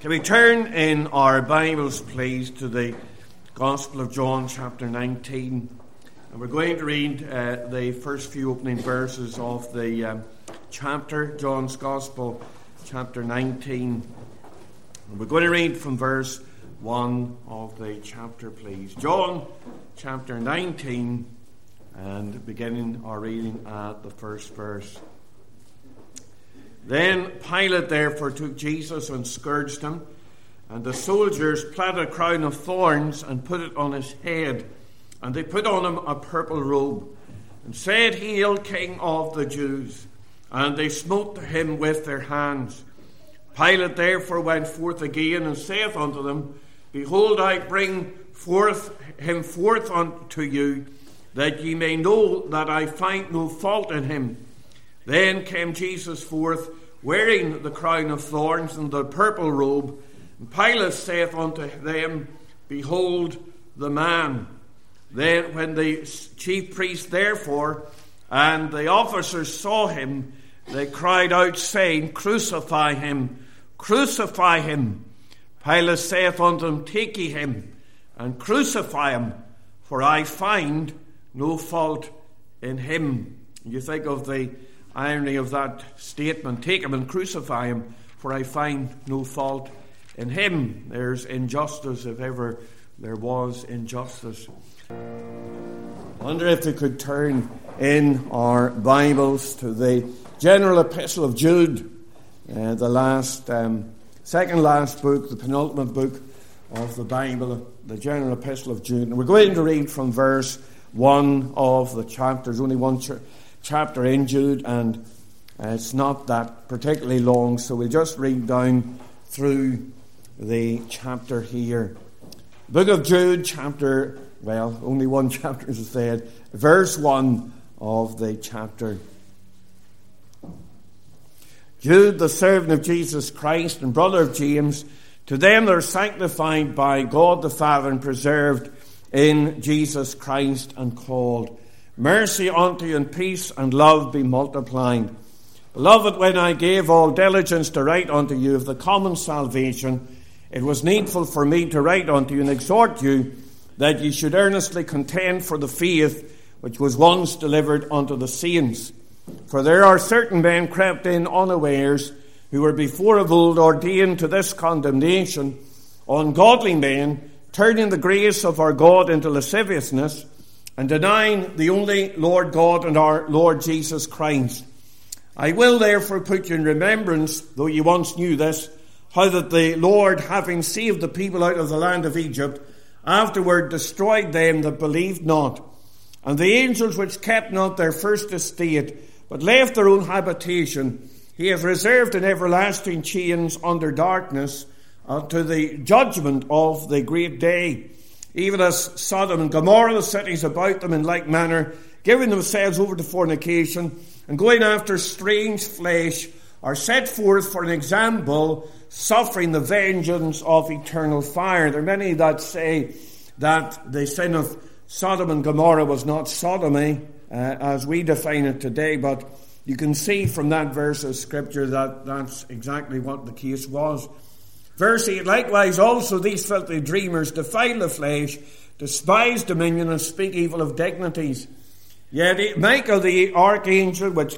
Can we turn in our Bibles, please, to the Gospel of John, chapter 19. And we're going to read the first few opening verses of the chapter, John's Gospel, chapter 19. And we're going to read from verse 1 of the chapter, please. John, chapter 19, and beginning our reading at the first verse. Then Pilate therefore took Jesus and scourged him, and the soldiers plaited a crown of thorns and put it on his head, and they put on him a purple robe, and said, Hail, King of the Jews! And they smote him with their hands. Pilate therefore went forth again, and saith unto them, Behold, I bring him forth unto you, that ye may know that I find no fault in him. Then came Jesus forth, wearing the crown of thorns and the purple robe. And Pilate saith unto them, Behold the man. Then when the chief priests therefore and the officers saw him, they cried out, saying, Crucify him, crucify him. Pilate saith unto them, Take ye him, and crucify him, for I find no fault in him. You think of the irony of that statement, take him and crucify him, for I find no fault in him. There's injustice if ever there was injustice. I wonder if we could turn in our Bibles to the general epistle of Jude, the second last book, the penultimate book of the Bible, the general epistle of Jude. And we're going to read from verse 1 of the chapter. There's only one chapter in Jude, and it's not that particularly long, so we'll just read down through the chapter here. Book of Jude, only one chapter as I said, verse 1 of the chapter. Jude, the servant of Jesus Christ and brother of James, to them that are sanctified by God the Father and preserved in Jesus Christ and called. Mercy unto you and peace and love be multiplied. Beloved, when I gave all diligence to write unto you of the common salvation, it was needful for me to write unto you and exhort you that ye should earnestly contend for the faith which was once delivered unto the saints. For there are certain men crept in unawares, who were before of old ordained to this condemnation, ungodly men, turning the grace of our God into lasciviousness, and denying the only Lord God and our Lord Jesus Christ. I will therefore put you in remembrance, though you once knew this, how that the Lord, having saved the people out of the land of Egypt, afterward destroyed them that believed not. And the angels which kept not their first estate, but left their own habitation, he hath reserved in everlasting chains under darkness, to the judgment of the great day. Even as Sodom and Gomorrah, the cities about them in like manner, giving themselves over to fornication, and going after strange flesh, are set forth for an example, suffering the vengeance of eternal fire. There are many that say that the sin of Sodom and Gomorrah was not sodomy, as we define it today, but you can see from that verse of Scripture that that's exactly what the case was. Verse 8, likewise also these filthy dreamers defile the flesh, despise dominion, and speak evil of dignities. Yet Michael the archangel, which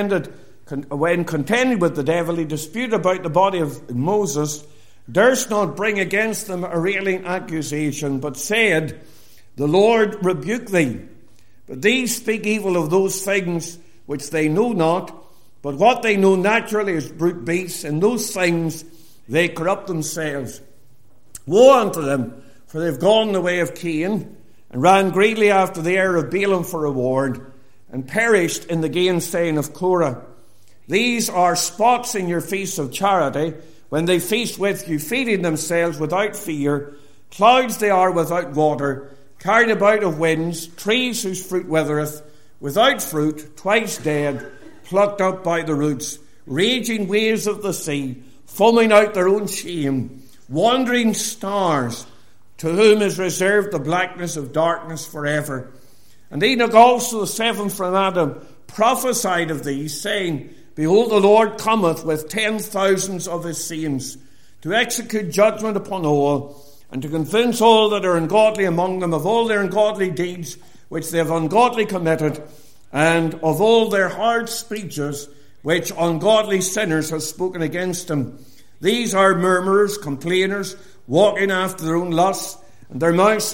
when contended with the devil, he disputed about the body of Moses, durst not bring against them a railing accusation, but said, The Lord rebuke thee. But these speak evil of those things which they know not, but what they know naturally is brute beasts, and those things they corrupt themselves. Woe unto them, for they have gone the way of Cain, and ran greedily after the heir of Balaam for reward, and perished in the gainsaying of Korah. These are spots in your feasts of charity, when they feast with you, feeding themselves without fear. Clouds they are without water, carried about of winds, trees whose fruit withereth, without fruit, twice dead, plucked up by the roots, raging waves of the sea, foaming out their own shame, wandering stars, to whom is reserved the blackness of darkness forever. And Enoch also, the seventh from Adam, prophesied of these, saying, Behold, the Lord cometh with 10,000s of his saints, to execute judgment upon all, and to convince all that are ungodly among them of all their ungodly deeds which they have ungodly committed, and of all their hard speeches which ungodly sinners have spoken against him. These are murmurers, complainers, walking after their own lusts, and their mouth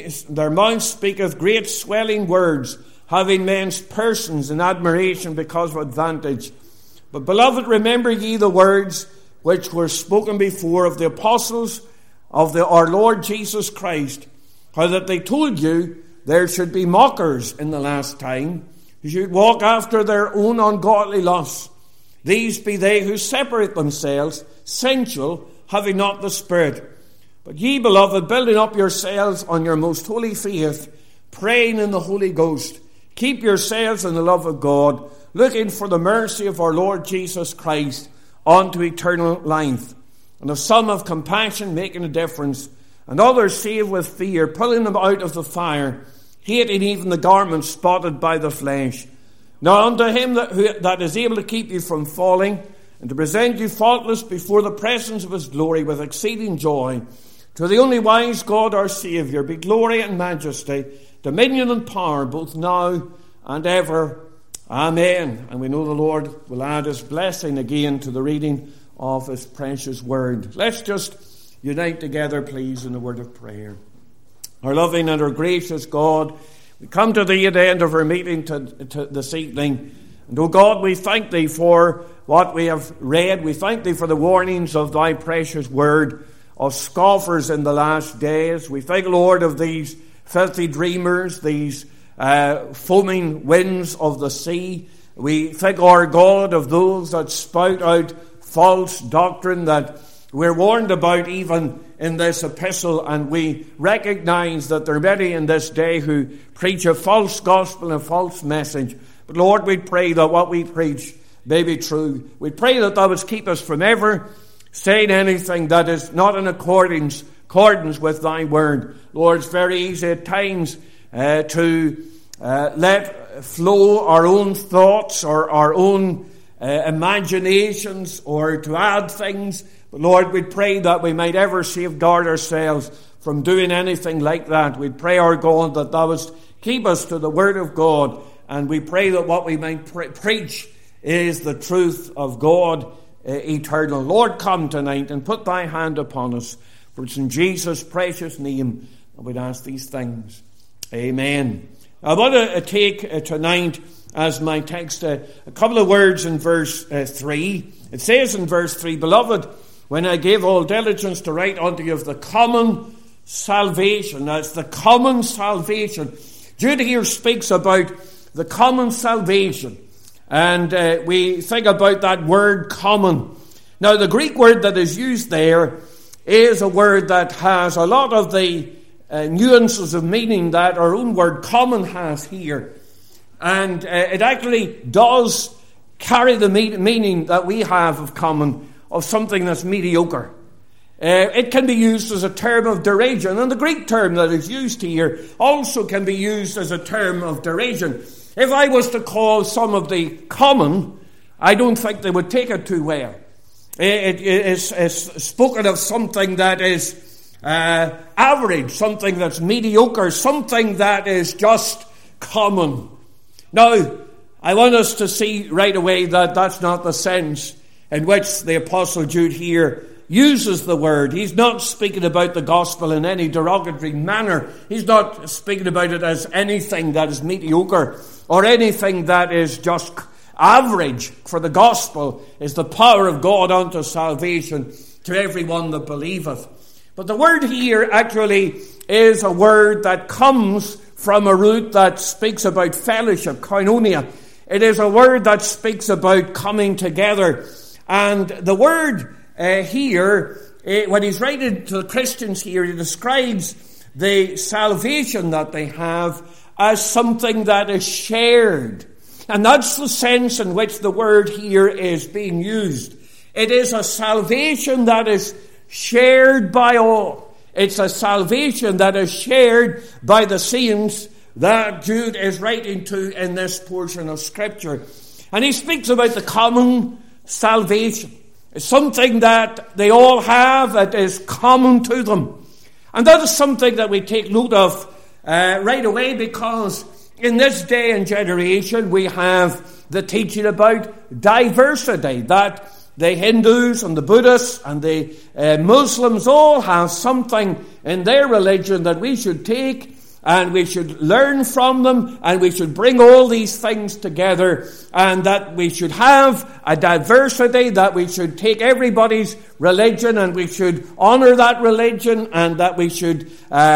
speaketh great swelling words, having men's persons in admiration because of advantage. But, beloved, remember ye the words which were spoken before of the apostles of our Lord Jesus Christ, how that they told you there should be mockers in the last time, who should walk after their own ungodly lusts. These be they who separate themselves, sensual, having not the Spirit. But ye, beloved, building up yourselves on your most holy faith, praying in the Holy Ghost, keep yourselves in the love of God, looking for the mercy of our Lord Jesus Christ unto eternal life. And of some of compassion making a difference, and others saved with fear, pulling them out of the fire, hating even the garments spotted by the flesh. Now unto him that is able to keep you from falling, and to present you faultless before the presence of his glory with exceeding joy, to the only wise God our Saviour, be glory and majesty, dominion and power, both now and ever. Amen. And we know the Lord will add his blessing again to the reading of his precious word. Let's just unite together, please, in the word of prayer. Our loving and our gracious God, we come to thee at the end of our meeting to this evening. And, O God, we thank thee for what we have read. We thank thee for the warnings of thy precious word, of scoffers in the last days. We thank, Lord, of these filthy dreamers, these foaming winds of the sea. We thank, our God, of those that spout out false doctrine that we're warned about even in this epistle, and we recognize that there are many in this day who preach a false gospel and a false message. But Lord, we pray that what we preach may be true. We pray that thou wouldst keep us from ever saying anything that is not in accordance with thy word. Lord, it's very easy at times to let flow our own thoughts or our own imaginations, or to add things. But Lord, we pray that we might ever safeguard ourselves from doing anything like that. We pray, our God, that thou wouldst keep us to the word of God, and we pray that what we might preach is the truth of God eternal. Lord, come tonight and put thy hand upon us, for it's in Jesus' precious name that we'd ask these things. Amen. I want to take tonight as my text a couple of words in verse 3. It says in verse 3, Beloved, when I gave all diligence to write unto you of the common salvation. Now, it's the common salvation. Jude here speaks about the common salvation. And we think about that word common. Now, the Greek word that is used there is a word that has a lot of the nuances of meaning that our own word common has here. And it actually does carry the meaning that we have of common, of something that's mediocre. It can be used as a term of derision, and the Greek term that is used here also can be used as a term of derision. If I was to call some of the common, I don't think they would take it too well. It is spoken of something that is average, something that's mediocre, something that is just common. Now, I want us to see right away that that's not the sense in which the Apostle Jude here uses the word. He's not speaking about the gospel in any derogatory manner. He's not speaking about it as anything that is mediocre or anything that is just average. For the gospel is the power of God unto salvation to everyone that believeth. But the word here actually is a word that comes from a root that speaks about fellowship, koinonia. It is a word that speaks about coming together. And the word here, when he's writing to the Christians here, he describes the salvation that they have as something that is shared. And that's the sense in which the word here is being used. It is a salvation that is shared by all. It's a salvation that is shared by the saints that Jude is writing to in this portion of Scripture. And he speaks about the common salvation. something that they all have that is common to them. And that is something that we take note of right away, because in this day and generation we have the teaching about diversity, that the Hindus and the Buddhists and the Muslims all have something in their religion that we should take and we should learn from them, and we should bring all these things together, and that we should have a diversity, that we should take everybody's religion and we should honor that religion, and that we should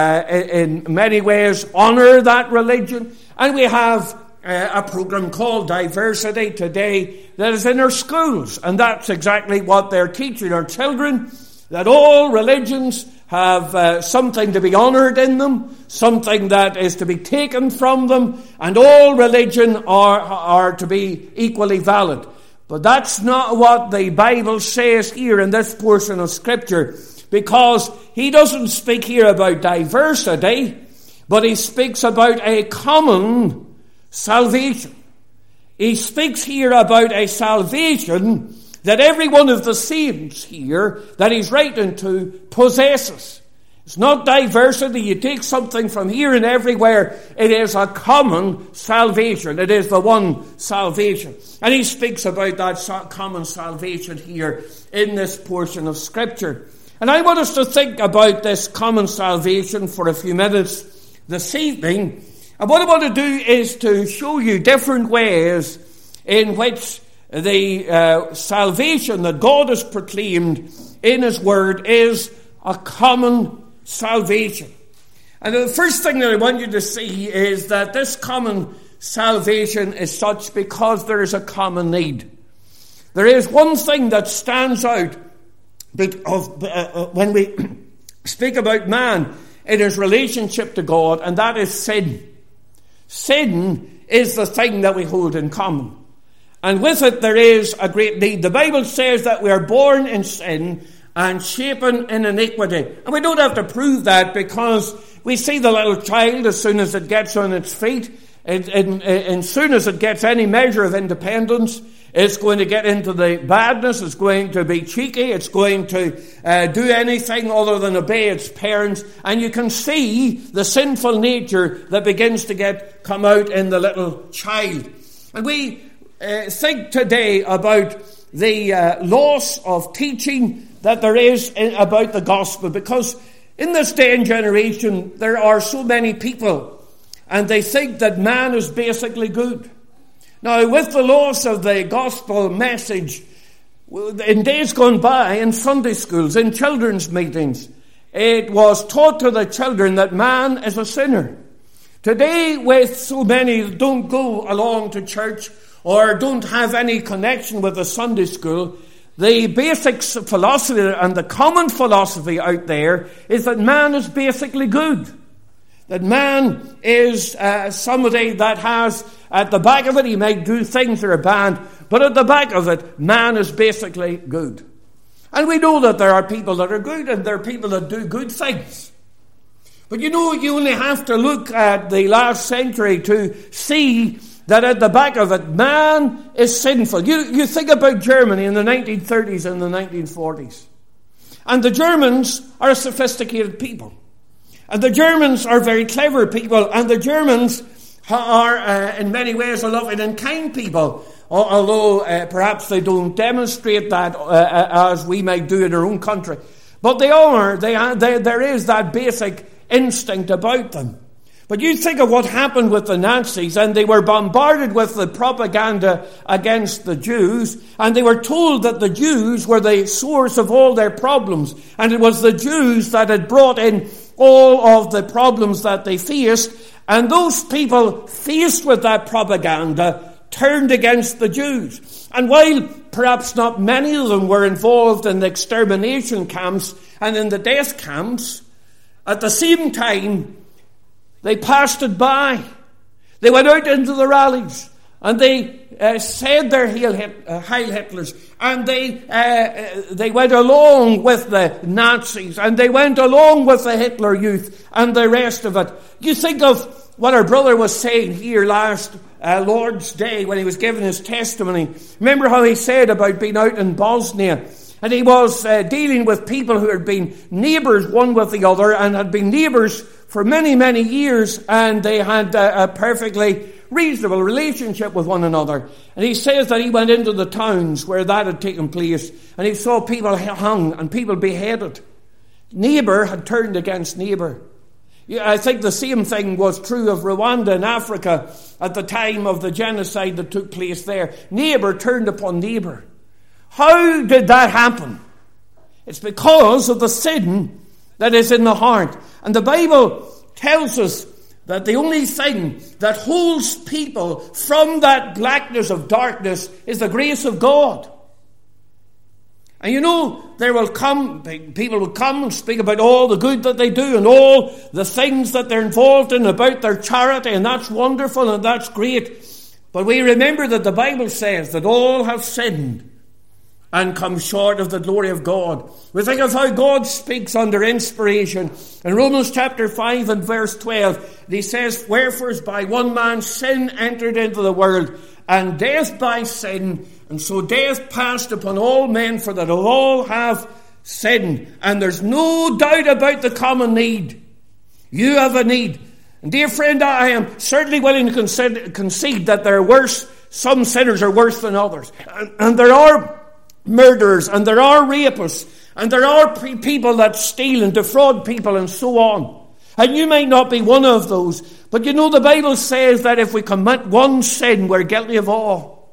in many ways honor that religion. And we have a program called Diversity today that is in our schools, and that's exactly what they're teaching our children, that all religions have something to be honoured in them, something that is to be taken from them, and all religion are to be equally valid. But that's not what the Bible says here in this portion of Scripture, because he doesn't speak here about diversity, but he speaks about a common salvation. He speaks here about a salvation that every one of the saints here that he's writing to possesses. It's not diversity. You take something from here and everywhere. It is a common salvation. It is the one salvation. And he speaks about that common salvation here in this portion of Scripture. And I want us to think about this common salvation for a few minutes this evening. And what I want to do is to show you different ways in which the salvation that God has proclaimed in His Word is a common salvation. And the first thing that I want you to see is that this common salvation is such because there is a common need. There is one thing that stands out when we speak about man in his relationship to God, and that is sin. Sin is the thing that we hold in common. And with it there is a great need. The Bible says that we are born in sin and shapen in iniquity. And we don't have to prove that, because we see the little child as soon as it gets on its feet, and soon as it gets any measure of independence, it's going to get into the badness, it's going to be cheeky, it's going to do anything other than obey its parents. And you can see the sinful nature that begins to come out in the little child. And we think today about the loss of teaching that there is about the gospel, because in this day and generation there are so many people and they think that man is basically good. Now, with the loss of the gospel message in days gone by, in Sunday schools, in children's meetings, it was taught to the children that man is a sinner. Today, with so many that don't go along to church or don't have any connection with the Sunday school, the basic philosophy and the common philosophy out there is that man is basically good. That man is somebody that has, at the back of it, he might do things that are bad, but at the back of it, man is basically good. And we know that there are people that are good and there are people that do good things. But you know, you only have to look at the last century to see that at the back of it, man is sinful. You think about Germany in the 1930s and the 1940s. And the Germans are a sophisticated people. And the Germans are very clever people. And the Germans are, in many ways, a loving and kind people. Although perhaps they don't demonstrate that as we might do in our own country. But they are. There is that basic instinct about them. But you think of what happened with the Nazis, and they were bombarded with the propaganda against the Jews, and they were told that the Jews were the source of all their problems, and it was the Jews that had brought in all of the problems that they faced, and those people faced with that propaganda turned against the Jews. And while perhaps not many of them were involved in the extermination camps and in the death camps, at the same time, they passed it by. They went out into the rallies and they said their Heil Hitlers, and they went along with the Nazis, and they went along with the Hitler Youth and the rest of it. You think of what our brother was saying here last Lord's Day when he was giving his testimony. Remember how he said about being out in Bosnia, And he was dealing with people who had been neighbours one with the other and had been neighbours for many, many years, and they had a perfectly reasonable relationship with one another. And he says that he went into the towns where that had taken place, and he saw people hung and people beheaded. Neighbour had turned against neighbour. I think the same thing was true of Rwanda in Africa at the time of the genocide that took place there. Neighbour turned upon neighbour. How did that happen? It's because of the sin that is in the heart. And the Bible tells us that the only thing that holds people from that blackness of darkness is the grace of God. And you know, people will come and speak about all the good that they do and all the things that they're involved in about their charity, and that's wonderful and that's great. But we remember that the Bible says that all have sinned and come short of the glory of God. We think of how God speaks under inspiration. In Romans chapter 5 and verse 12, he says, "Wherefore is by one man sin entered into the world, and death by sin, and so death passed upon all men, for that all have sinned." And there's no doubt about the common need. You have a need. And dear friend, I am certainly willing to concede that there are worse. Some sinners are worse than others. And there are murderers, and there are rapists, and there are people that steal and defraud people and so on. And you might not be one of those, but you know the Bible says that if we commit one sin, we're guilty of all.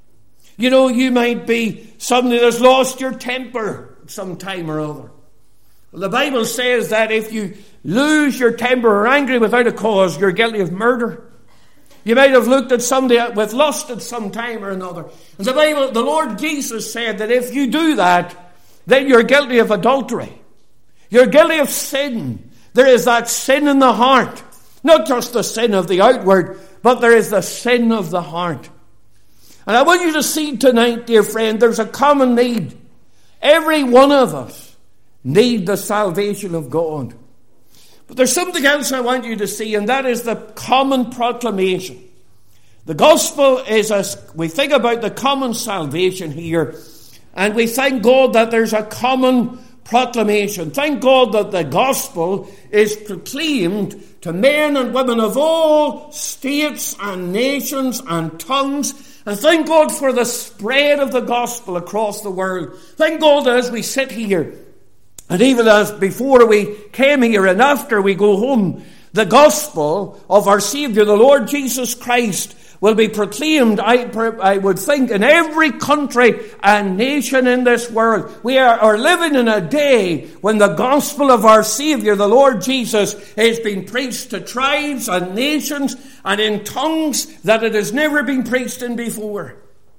You know, you might be somebody that's lost your temper some time or other. Well, the Bible says that if you lose your temper or are angry without a cause, you're guilty of murder. You might have looked at somebody with lust at some time or another. And the Lord Jesus said that if you do that, then you're guilty of adultery. You're guilty of sin. There is that sin in the heart. Not just the sin of the outward, but there is the sin of the heart. And I want you to see tonight, dear friend, there's a common need. Every one of us need the salvation of God. But there's something else I want you to see, and that is the common proclamation. The gospel is, as we think about the common salvation here, and we thank God that there's a common proclamation. Thank God that the gospel is proclaimed to men and women of all states and nations and tongues. And thank God for the spread of the gospel across the world. Thank God that as we sit here, and even as before we came here and after we go home, the gospel of our Saviour, the Lord Jesus Christ, will be proclaimed, I would think, in every country and nation in this world. We are living in a day when the gospel of our Saviour, the Lord Jesus, is being preached to tribes and nations and in tongues that it has never been preached in before.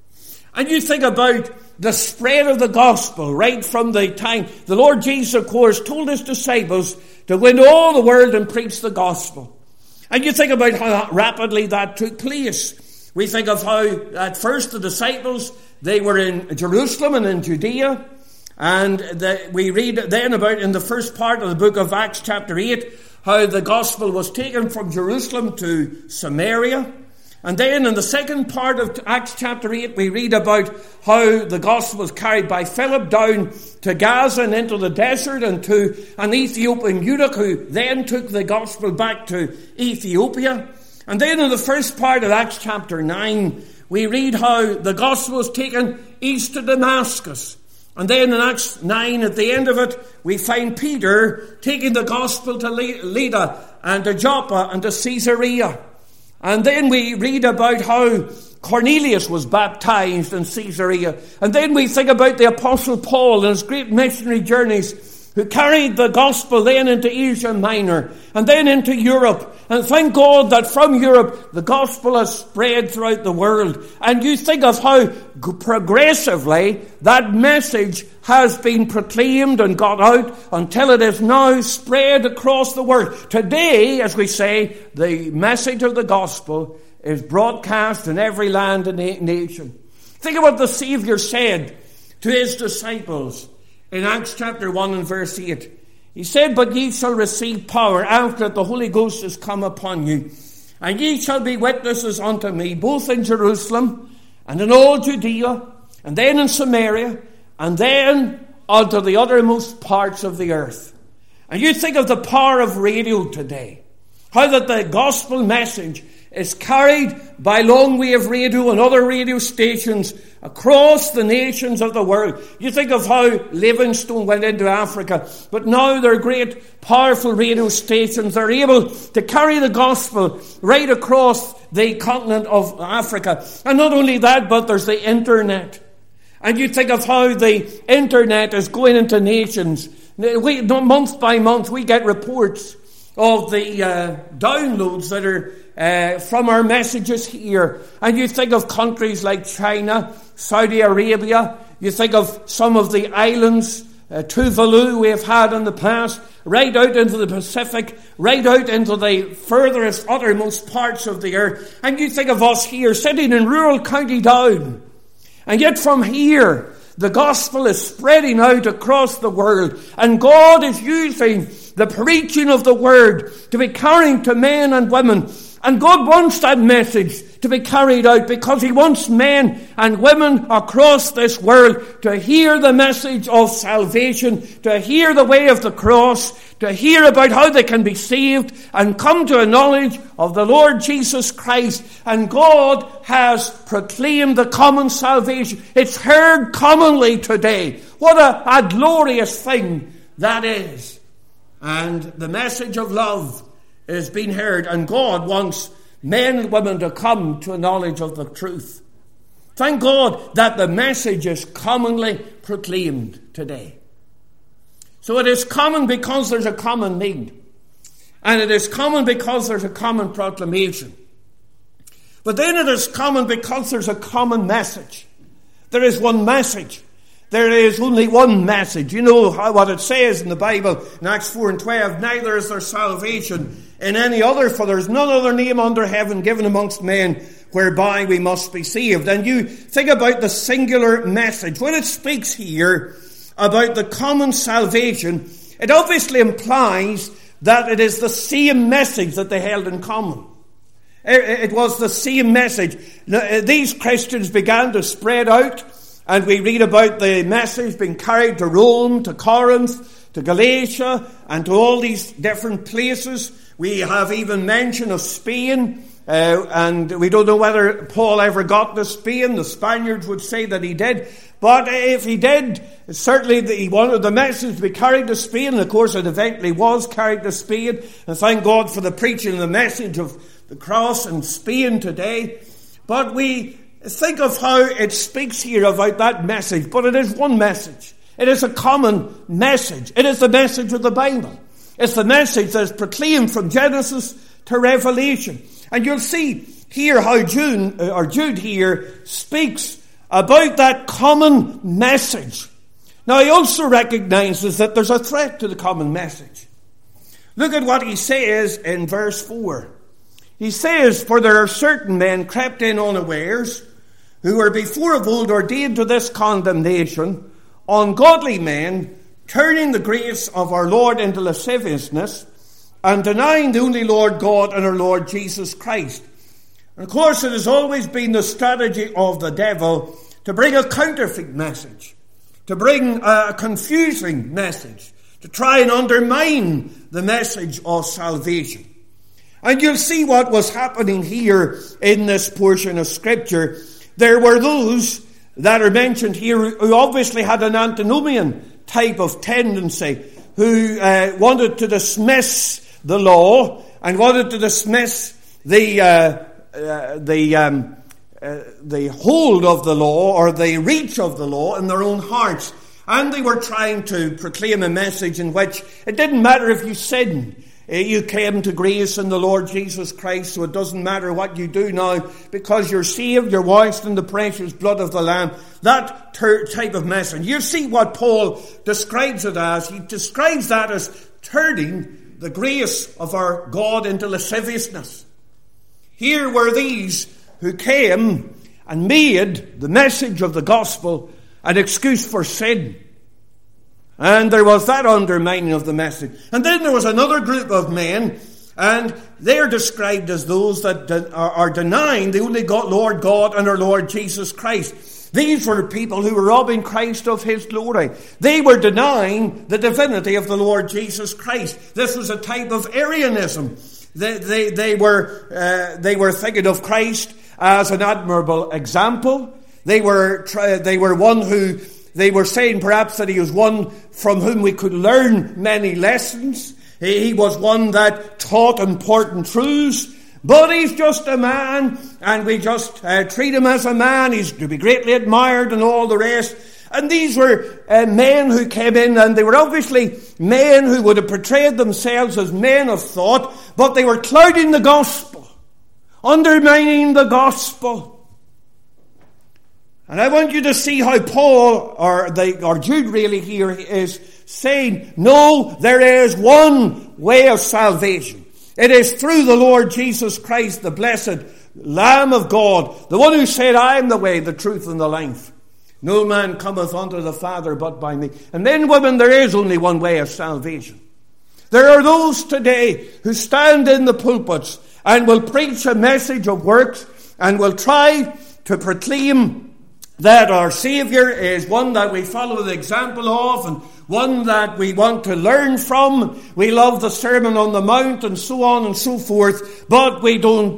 And you think about the spread of the gospel right from the time the Lord Jesus, of course, told his disciples to go into all the world and preach the gospel. And you think about how rapidly that took place. We think of how at first the disciples, they were in Jerusalem and in Judea. And we read then about in the first part of the book of Acts chapter 8, how the gospel was taken from Jerusalem to Samaria. And then in the second part of Acts chapter 8, we read about how the gospel was carried by Philip down to Gaza and into the desert and to an Ethiopian eunuch who then took the gospel back to Ethiopia. And then in the first part of Acts chapter 9, we read how the gospel was taken east to Damascus. And then in Acts 9, at the end of it, we find Peter taking the gospel to Lydda and to Joppa and to Caesarea. And then we read about how Cornelius was baptized in Caesarea. And then we think about the Apostle Paul and his great missionary journeys, who carried the gospel then into Asia Minor and then into Europe. And thank God that from Europe the gospel has spread throughout the world. And you think of how progressively that message has been proclaimed and got out until it is now spread across the world. Today, as we say, the message of the gospel is broadcast in every land and nation. Think of what the Saviour said to his disciples in Acts chapter 1 and verse 8. He said, "But ye shall receive power after the Holy Ghost is come upon you. And ye shall be witnesses unto me, both in Jerusalem and in all Judea, and then in Samaria, and then unto the uttermost parts of the earth. And you think of the power of radio today. How that the gospel message is carried by long-wave radio and other radio stations across the nations of the world. You think of how Livingstone went into Africa, but now they're great, powerful radio stations. They're able to carry the gospel right across the continent of Africa. And not only that, but there's the internet. And you think of how the internet is going into nations. Month by month, we get reports of the downloads that are from our messages here. And you think of countries like China, Saudi Arabia. You think of some of the islands, Tuvalu we have had in the past, right out into the Pacific, right out into the furthest, uttermost parts of the earth. And you think of us here sitting in rural County Down. And yet from here, the gospel is spreading out across the world. And God is using the preaching of the word to be carrying to men and women. And God wants that message to be carried out because he wants men and women across this world to hear the message of salvation, to hear the way of the cross, to hear about how they can be saved and come to a knowledge of the Lord Jesus Christ. And God has proclaimed the common salvation. It's heard commonly today. What a glorious thing that is. And the message of love is being heard, and God wants men and women to come to a knowledge of the truth. Thank God that the message is commonly proclaimed today. So it is common because there's a common need. And it is common because there's a common proclamation. But then it is common because there's a common message. There is one message. There is only one message. You know what it says in the Bible in Acts 4:12. Neither is there salvation in any other, for there is none other name under heaven given amongst men whereby we must be saved. And you think about the singular message. When it speaks here about the common salvation, it obviously implies that it is the same message that they held in common. It was the same message. These Christians began to spread out, and we read about the message being carried to Rome, to Corinth, to Galatia, and to all these different places. We have even mention of Spain, and we don't know whether Paul ever got to Spain. The Spaniards would say that he did. But if he did, certainly he wanted the message to be carried to Spain. And of course, it eventually was carried to Spain. And thank God for the preaching of the message of the cross in Spain today. But we think of how it speaks here about that message. But it is one message. It is a common message. It is the message of the Bible. It's the message that is proclaimed from Genesis to Revelation. And you'll see here how Jude here speaks about that common message. Now he also recognizes that there's a threat to the common message. Look at what he says in verse 4. He says, "For there are certain men crept in unawares, who were before of old ordained to this condemnation, ungodly men, turning the grace of our Lord into lasciviousness, and denying the only Lord God and our Lord Jesus Christ." And of course, it has always been the strategy of the devil to bring a counterfeit message, to bring a confusing message, to try and undermine the message of salvation. And you'll see what was happening here in this portion of Scripture. There were those that are mentioned here who obviously had an antinomian type of tendency, who wanted to dismiss the law and wanted to dismiss the hold of the law or the reach of the law in their own hearts. And they were trying to proclaim a message in which it didn't matter if you sinned. You came to grace in the Lord Jesus Christ, so it doesn't matter what you do now, because you're saved, you're washed in the precious blood of the Lamb. That type of message. You see what Paul describes it as. He describes that as turning the grace of our God into lasciviousness. Here were these who came and made the message of the gospel an excuse for sin. And there was that undermining of the message. And then there was another group of men, and they're described as those that are denying the only Lord God and our Lord Jesus Christ. These were people who were robbing Christ of his glory. They were denying the divinity of the Lord Jesus Christ. This was a type of Arianism. They were thinking of Christ as an admirable example. They were one who, they were saying perhaps that he was one from whom we could learn many lessons. He was one that taught important truths. But he's just a man, and we just treat him as a man. He's to be greatly admired and all the rest. And these were men who came in, and they were obviously men who would have portrayed themselves as men of thought, but they were clouding the gospel, undermining the gospel. And I want you to see how Paul, or Jude really here, is saying, no, there is one way of salvation. It is through the Lord Jesus Christ, the blessed Lamb of God, the one who said, I am the way, the truth, and the life. No man cometh unto the Father but by me. And men, women, there is only one way of salvation. There are those today who stand in the pulpits and will preach a message of works and will try to proclaim that our Saviour is one that we follow the example of and one that we want to learn from. We love the Sermon on the Mount and so on and so forth, but we don't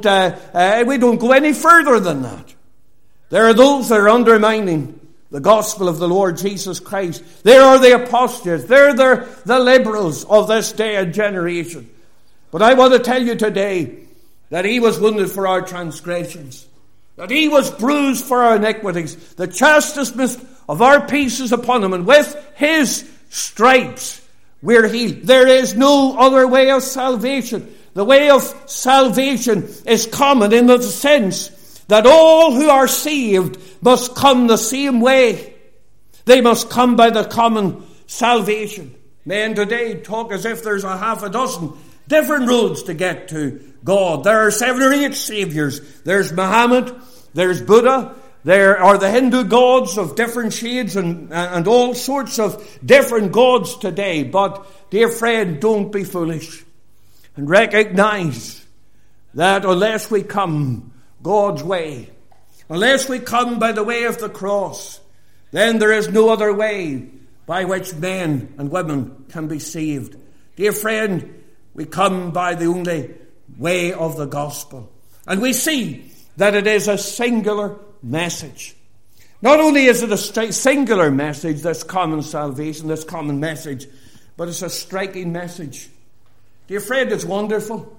go any further than that. There are those that are undermining the gospel of the Lord Jesus Christ. There are the apostates. There are the liberals of this day and generation. But I want to tell you today that he was wounded for our transgressions, that he was bruised for our iniquities. The chastisement of our peace is upon him, and with his stripes we're healed. There is no other way of salvation. The way of salvation is common in the sense that all who are saved must come the same way. They must come by the common salvation. Men today talk as if there's a half a dozen different roads to get to God. There are 7 or 8 saviors. There's Muhammad, there's Buddha, there are the Hindu gods of different shades and all sorts of different gods today. But, dear friend, don't be foolish. And recognize that unless we come God's way, unless we come by the way of the cross, then there is no other way by which men and women can be saved. Dear friend, we come by the only way of the gospel. And we see that it is a singular message. Not only is it a singular message, this common salvation, this common message, but it's a striking message. Dear friend, it's wonderful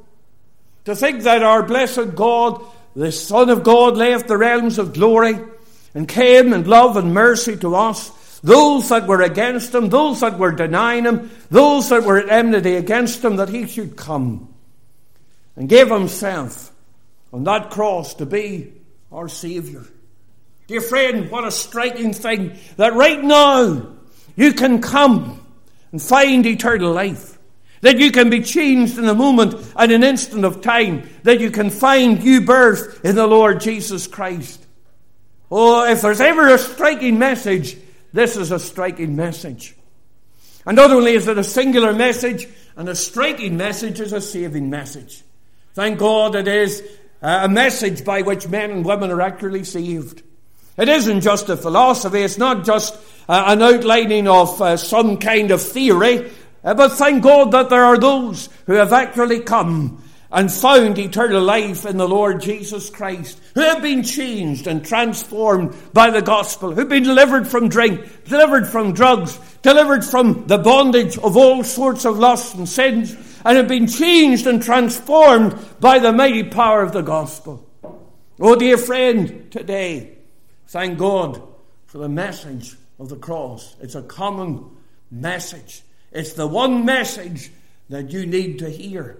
to think that our blessed God, the Son of God, left the realms of glory and came in love and mercy to us. Those that were against him, those that were denying him, those that were at enmity against him, that he should come and give himself on that cross to be our Saviour. Dear friend, what a striking thing that right now you can come and find eternal life. That you can be changed in a moment and an instant of time. That you can find new birth in the Lord Jesus Christ. Oh, if there's ever a striking message, this is a striking message. And not only is it a singular message, and a striking message is a saving message. Thank God it is a message by which men and women are actually saved. It isn't just a philosophy. It's not just an outlining of some kind of theory. But thank God that there are those who have actually come and found eternal life in the Lord Jesus Christ, who have been changed and transformed by the gospel, who have been delivered from drink, delivered from drugs, delivered from the bondage of all sorts of lusts and sins, and have been changed and transformed by the mighty power of the gospel. Oh, dear friend, today, thank God for the message of the cross. It's a common message. It's the one message that you need to hear.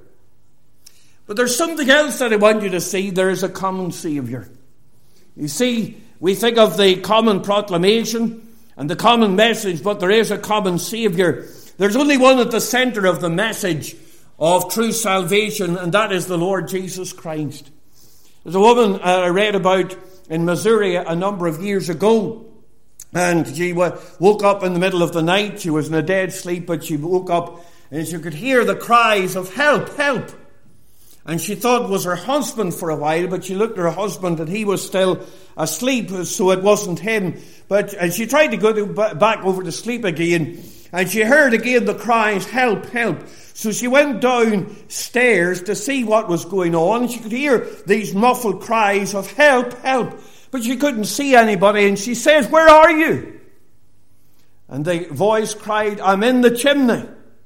But there's something else that I want you to see. There is a common Saviour. You see, we think of the common proclamation and the common message, but there is a common Saviour. There's only one at the centre of the message of true salvation, and that is the Lord Jesus Christ. There's a woman I read about in Missouri a number of years ago, and she woke up in the middle of the night. She was in a dead sleep, but she woke up and she could hear the cries of help, help. And she thought it was her husband for a while, but she looked at her husband and he was still asleep, so it wasn't him. And she tried to go back over to sleep again, and she heard again the cries, "Help, help." So she went downstairs to see what was going on. She could hear these muffled cries of "Help, help," but she couldn't see anybody. And she says, "Where are you?" And the voice cried, "I'm in the chimney."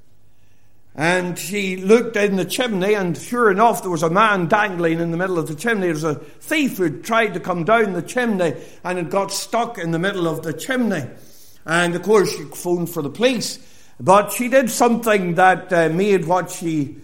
And she looked in the chimney, and sure enough, there was a man dangling in the middle of the chimney. There was a thief who tried to come down the chimney and had got stuck in the middle of the chimney. And of course, she phoned for the police. But she did something that made what she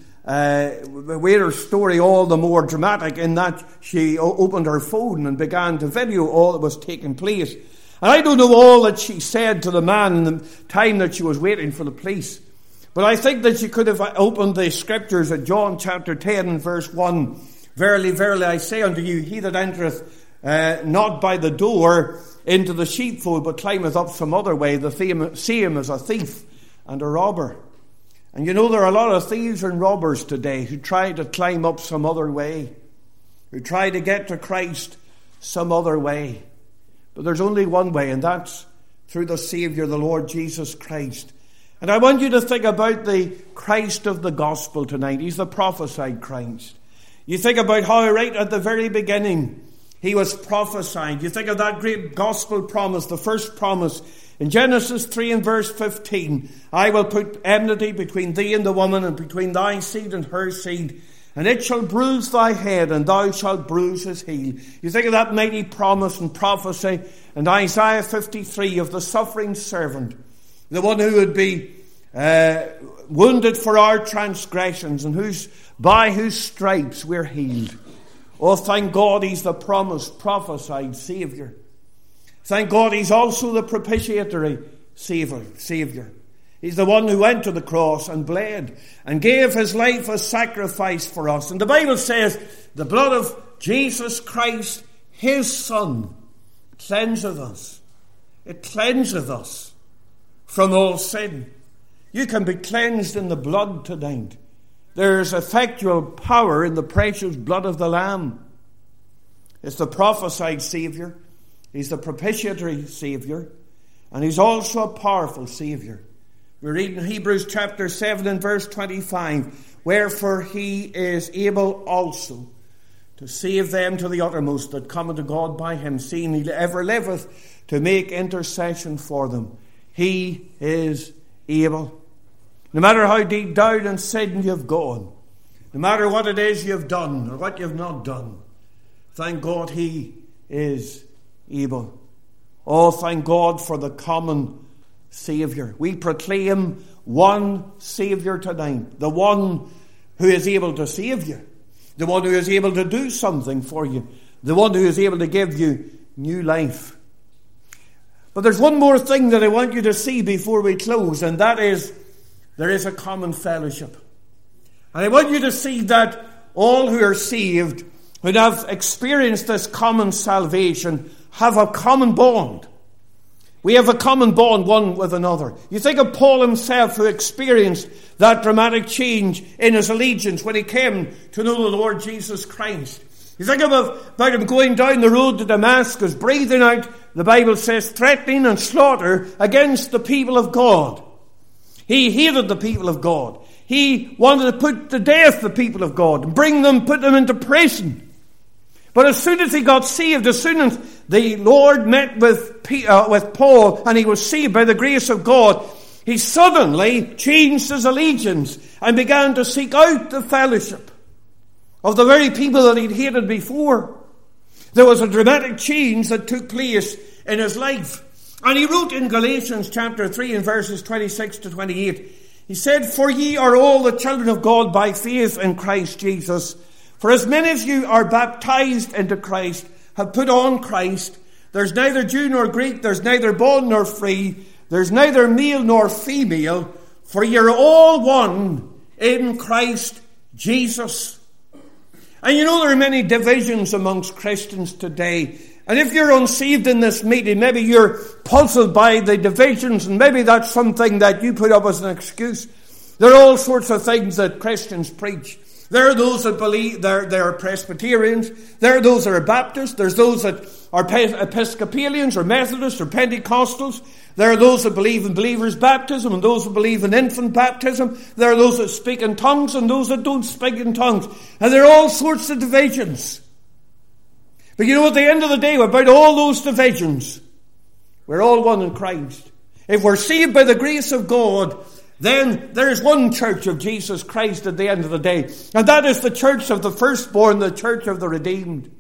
made her story all the more dramatic, in that she opened her phone and began to video all that was taking place. And I don't know all that she said to the man in the time that she was waiting for the police. But I think that she could have opened the scriptures at John chapter 10 and verse 1. "Verily, verily, I say unto you, he that entereth not by the door into the sheepfold, but climbeth up some other way, the same as a thief and a robber." And you know, there are a lot of thieves and robbers today who try to climb up some other way, who try to get to Christ some other way. But there's only one way, and that's through the Saviour, the Lord Jesus Christ. And I want you to think about the Christ of the gospel tonight. He's the prophesied Christ. You think about how right at the very beginning he was prophesied. You think of that great gospel promise, the first promise in Genesis 3 and verse 15. "I will put enmity between thee and the woman, and between thy seed and her seed. And it shall bruise thy head, and thou shalt bruise his heel." You think of that mighty promise and prophecy in Isaiah 53 of the suffering servant, the one who would be wounded for our transgressions, and by whose stripes we're healed. Oh, thank God he's the promised, prophesied Saviour. Thank God he's also the propitiatory Saviour. He's the one who went to the cross and bled and gave his life as sacrifice for us. And the Bible says the blood of Jesus Christ, his Son, cleanseth us. It cleanseth us from all sin. You can be cleansed in the blood tonight. There's effectual power in the precious blood of the Lamb. It's the prophesied Saviour. He's the propitiatory Saviour. And he's also a powerful Saviour. We read in Hebrews chapter 7 and verse 25, "Wherefore he is able also to save them to the uttermost that come unto God by him, seeing he ever liveth to make intercession for them." He is able. No matter how deep down in sin you've gone, no matter what it is you've done or what you've not done, thank God he is able. Oh, thank God for the common Saviour. We proclaim one Saviour tonight, the one who is able to save you, the one who is able to do something for you, the one who is able to give you new life. But there's one more thing that I want you to see before we close, and that is there is a common fellowship. And I want you to see that all who are saved, who have experienced this common salvation, have a common bond. We have a common bond one with another. You think of Paul himself, who experienced that dramatic change in his allegiance when he came to know the Lord Jesus Christ. You think about him going down the road to Damascus, breathing out, the Bible says, threatening and slaughter against the people of God. He hated the people of God. He wanted to put to death the people of God and put them into prison. But as soon as he got saved, as soon as the Lord met with Paul and he was saved by the grace of God, he suddenly changed his allegiance and began to seek out the fellowship of the very people that he'd hated before. There was a dramatic change that took place in his life. And he wrote in Galatians chapter 3 and verses 26 to 28, he said, "For ye are all the children of God by faith in Christ Jesus. For as many as you are baptized into Christ have put on Christ. There's neither Jew nor Greek, there's neither bond nor free, there's neither male nor female, for you're all one in Christ Jesus." And you know there are many divisions amongst Christians today. And if you're unsaved in this meeting, maybe you're puzzled by the divisions, and maybe that's something that you put up as an excuse. There are all sorts of things that Christians preach. There are those that believe they're Presbyterians. There are those that are Baptists. There's those that are Episcopalians or Methodists or Pentecostals. There are those that believe in believers' baptism and those that believe in infant baptism. There are those that speak in tongues and those that don't speak in tongues. And there are all sorts of divisions. But you know, at the end of the day, about all those divisions, we're all one in Christ. If we're saved by the grace of God, then there is one church of Jesus Christ at the end of the day. And that is the church of the firstborn, the church of the redeemed.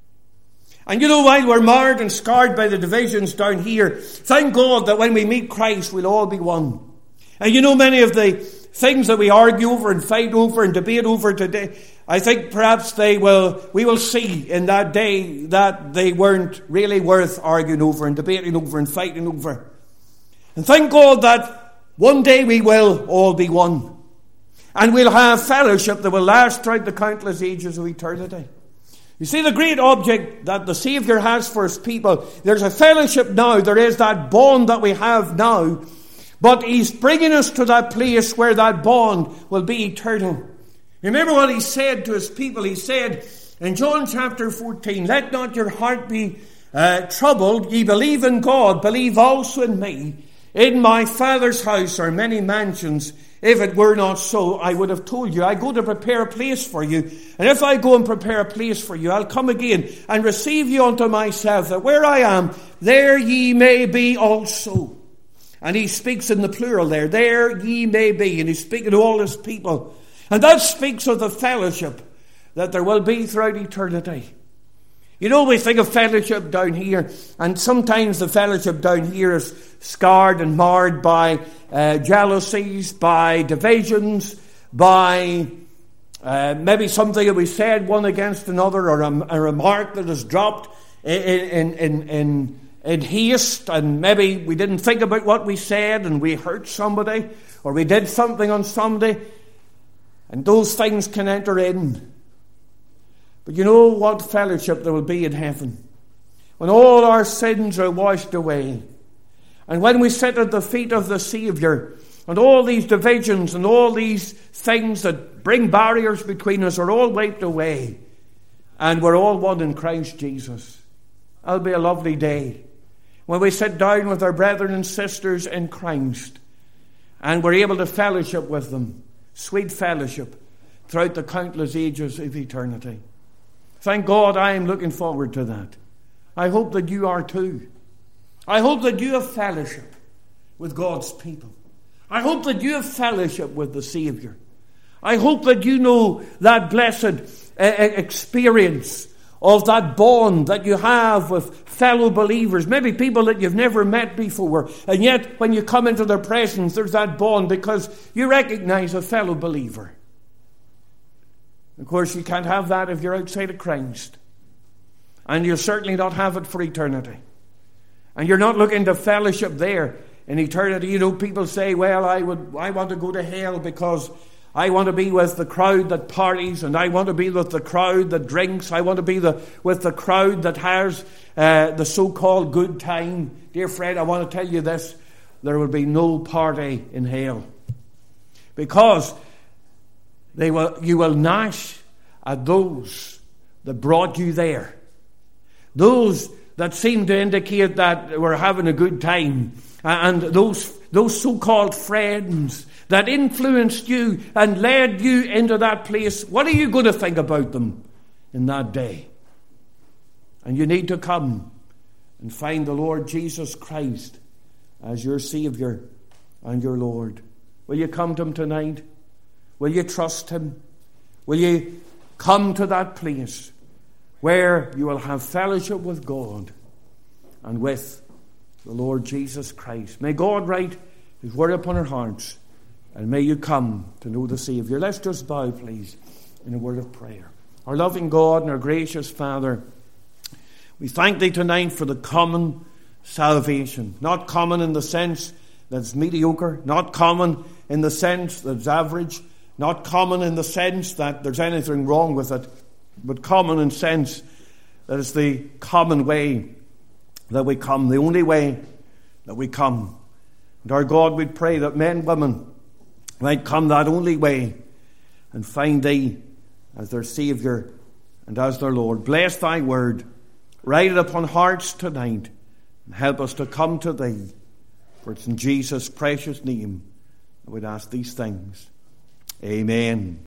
And you know, while we're marred and scarred by the divisions down here, thank God that when we meet Christ, we'll all be one. And you know, many of the things that we argue over and fight over and debate over today, I think perhaps we will see in that day that they weren't really worth arguing over and debating over and fighting over. And thank God that one day we will all be one. And we'll have fellowship that will last throughout the countless ages of eternity. You see, the great object that the Saviour has for his people, there's a fellowship now, there is that bond that we have now, but he's bringing us to that place where that bond will be eternal. Remember what he said to his people. He said in John chapter 14, "Let not your heart be troubled. Ye believe in God, believe also in me. In my Father's house are many mansions. If it were not so, I would have told you. I go to prepare a place for you. And if I go and prepare a place for you, I'll come again and receive you unto myself, that where I am, there ye may be also." And he speaks in the plural there. There ye may be. And he's speaking to all his people. And that speaks of the fellowship that there will be throughout eternity. You know, we think of fellowship down here, and sometimes the fellowship down here is scarred and marred by jealousies, by divisions, by maybe something that we said one against another, or a remark that is dropped in haste, and maybe we didn't think about what we said and we hurt somebody, or we did something on somebody, and those things can enter in. But you know what fellowship there will be in heaven when all our sins are washed away, and when we sit at the feet of the Saviour, and all these divisions and all these things that bring barriers between us are all wiped away, and we're all one in Christ Jesus. That'll be a lovely day when we sit down with our brethren and sisters in Christ, and we're able to fellowship with them, sweet fellowship, throughout the countless ages of eternity. Thank God, I am looking forward to that. I hope that you are too. I hope that you have fellowship with God's people. I hope that you have fellowship with the Saviour. I hope that you know that blessed experience of that bond that you have with fellow believers, maybe people that you've never met before, and yet when you come into their presence, there's that bond because you recognize a fellow believer. Of course, you can't have that if you're outside of Christ. And you'll certainly not have it for eternity. And you're not looking to fellowship there in eternity. You know, people say, well, I want to go to hell because I want to be with the crowd that parties, and I want to be with the crowd that drinks. I want to be with the crowd that has the so-called good time. Dear friend, I want to tell you this. There will be no party in hell. Because you will gnash at those that brought you there. Those that seem to indicate that we're having a good time. And those so-called friends that influenced you and led you into that place. What are you going to think about them in that day? And you need to come and find the Lord Jesus Christ as your Saviour and your Lord. Will you come to Him tonight? Will you trust Him? Will you come to that place where you will have fellowship with God and with the Lord Jesus Christ? May God write His word upon our hearts, and may you come to know the Saviour. Let's just bow, please, in a word of prayer. Our loving God and our gracious Father, we thank Thee tonight for the common salvation. Not common in the sense that's mediocre, not common in the sense that's average, not common in the sense that there's anything wrong with it, but common in sense that it's the common way that we come, the only way that we come. And our God, we pray that men, women might come that only way and find Thee as their Saviour and as their Lord. Bless thy word. Write it upon hearts tonight and help us to come to thee. For it's in Jesus' precious name that we'd ask these things. Amen.